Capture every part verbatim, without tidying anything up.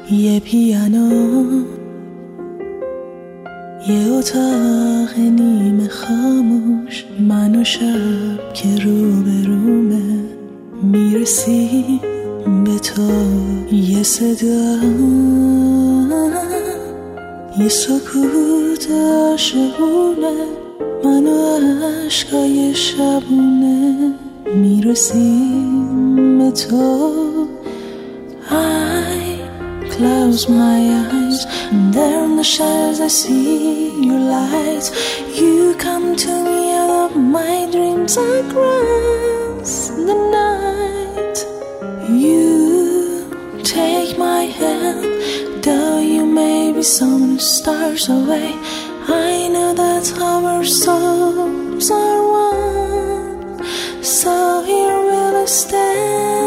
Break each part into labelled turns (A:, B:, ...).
A: یه پیانو، یه اتاق نیمه خاموش، من و شب که روبرومه، میرسی به تو. یه صدا، یه سکوت عاشقونه، من و عشقای شبونه، میرسیم به تو. I close my eyes and there in the shadows I see your lights. You come to me out of my dreams across the night. You take my hand, though you may be some stars away. I know that's how our souls are one, so here we'll stay.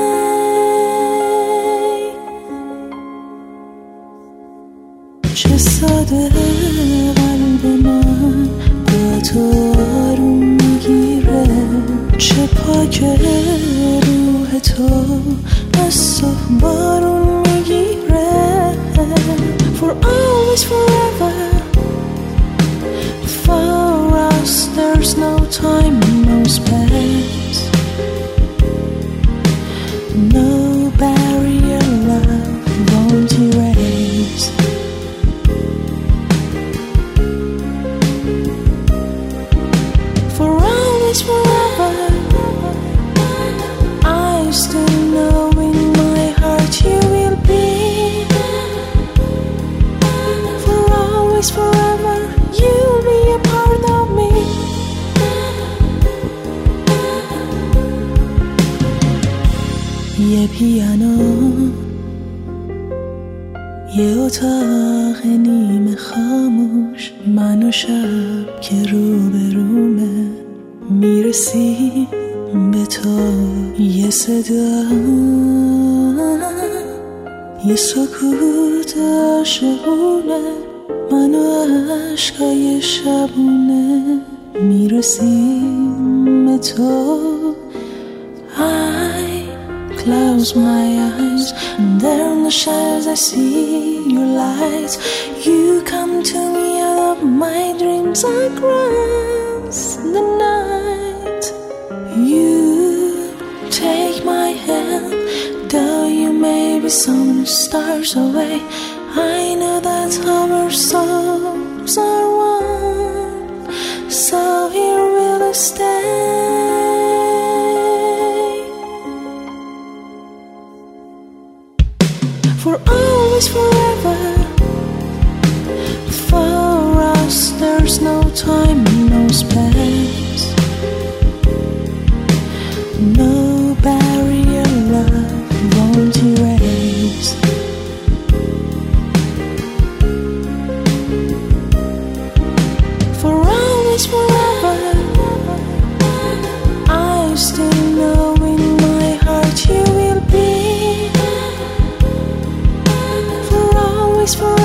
A: چه ساده قلب من با تو آروم میگیره، چه پاکه روح تو از صبح بارون میگیره. For always forever, for us there's no time, no space, no barrier love won't erase. Forever, I still know in my heart you will be. For always, forever, you'll be a part of me. یه پیانو، یه اتاق نیمه خاموش، من و شب که روبرومه، میرسی به تو. یه صدا، یه سکوت عاشقونه، من و عشقای شبونه، میرسیم به تو. I close my eyes and there in the shadows I see your lights. You come to me out of my dreams across the night. You take my hand, though you may be some stars away. I know that's how our souls are one, so here we'll stay. For always, forever, for us there's no time, no space, no barrier love won't erase. For always, forever, I still know in my heart you will be. For always, forever.